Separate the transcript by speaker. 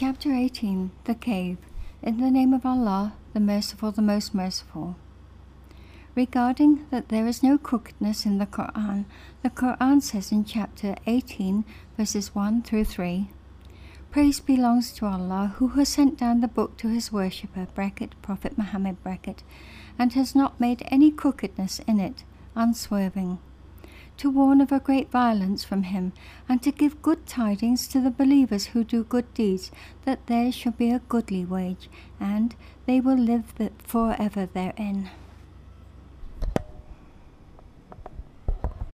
Speaker 1: Chapter 18. The Cave. In the name of Allah, the Merciful, the Most Merciful. Regarding that there is no crookedness in the Quran says in chapter 18, verses 1 through 3, Praise belongs to Allah, who has sent down the book to his worshipper, Prophet Muhammad, and has not made any crookedness in it, unswerving, to warn of a great violence from him, and to give good tidings to the believers who do good deeds, that there shall be a goodly wage, and they will live forever therein.